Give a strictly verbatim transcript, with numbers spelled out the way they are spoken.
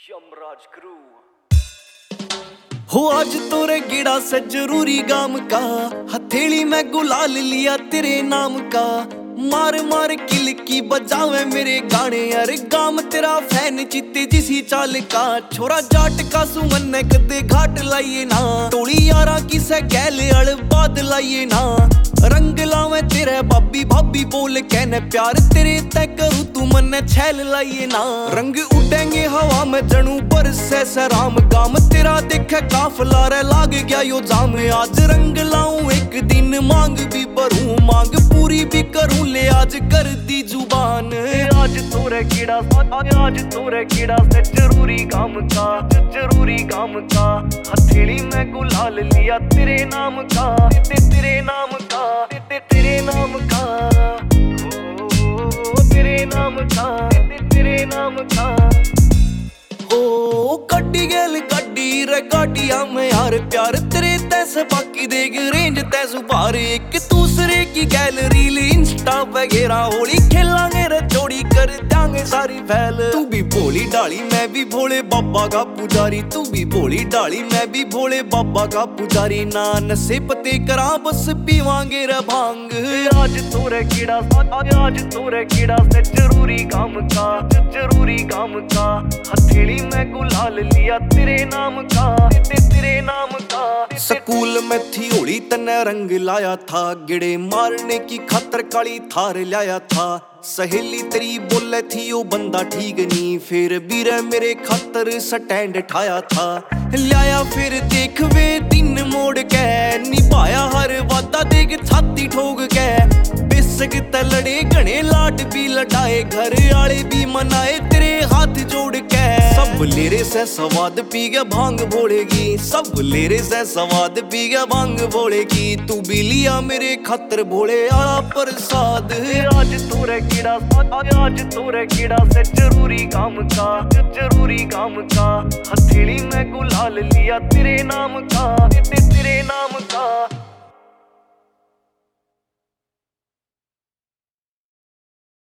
Yamraj crew हो आज तोरे गिड़ा से जरूरी गाम का हथेली में गुलाल लिया तेरे नाम का। मार मार किलकी बजावे मेरे गाने अरे गाम तेरा फैन चित्ते जिसी चाल का। छोरा जाट का सुमन कदे घाट लाइए ना टोली यारा किसे गैले अड़ बाद लाइए ना। रंग लावे तेरे भाभी भाभी बोल कहने प्यार तेरे तय करूँ तू मन छैल लाइए ना। रंग उड़ेंगे हवा में जनू बरसे सराम गाम तेरा देखे काफला रे लाग गया यो जाम। आज रंग लाऊं एक दिन मांग भी भरूं मांग पूरी भी करूं ले आज कर दी जुबान। आज तोरे कीड़ा आज तोरे कीड़ा से जरूरी काम का जरूरी काम का। हथेली में गुलाल लिया तेरे नाम का ते तेरे नाम का ते तेरे नाम का ओ तेरे नाम का ते तेरे नाम का। ओ गड्डी गेल गड्डी रे गाड़िया में यार प्यार तेरे तैसे बाकी देख रेंज तैसु बार एक दूसरे की गैलरी ली इंस्टा वगैरह होली खेलांगे रे जोड़ी कर देंगे सारी फैल। तू भी भोली डाली मैं भी भोले बाबा का पुजारी तू भी भोली डाली मैं भी भोले बाबा का पुजारी। ना नशे पते करा बस पीवांगे रे भांग। आज तोरे कीड़ा आज तोरे कीड़ा से जरूरी काम का जरूरी काम का। हथेली में गुलाल लिया तेरे नाम का ते तेरे नाम का। स्कूल में थी होली तने रंग लाया था गिड़े मारने की खातर काली थार लाया था। सहेली तेरी बोले थी ओ बंदा ठीक नहीं फिर भी रे मेरे खातर स्टैंड ठाया था। लाया फिर देख वे दिन मोड़ के निभाया हर वादा देख छाती ठोक के। बेसक ते लड़े घने लाट भी लटाए घर आले भी मनाए तेरे हाथ जोड़ के। सब लेरे से स्वाद पी गया भांग बोलेगी सब लेरे से स्वाद पी गया भांग बोलेगी। तू भी लिया मेरे खातर भोले आला प्रसाद। आज तोरे कीड़ा आज तोरे कीड़ा से जरूरी काम का जरूरी काम का। हथेली में गुलाल लिया तेरे नाम का।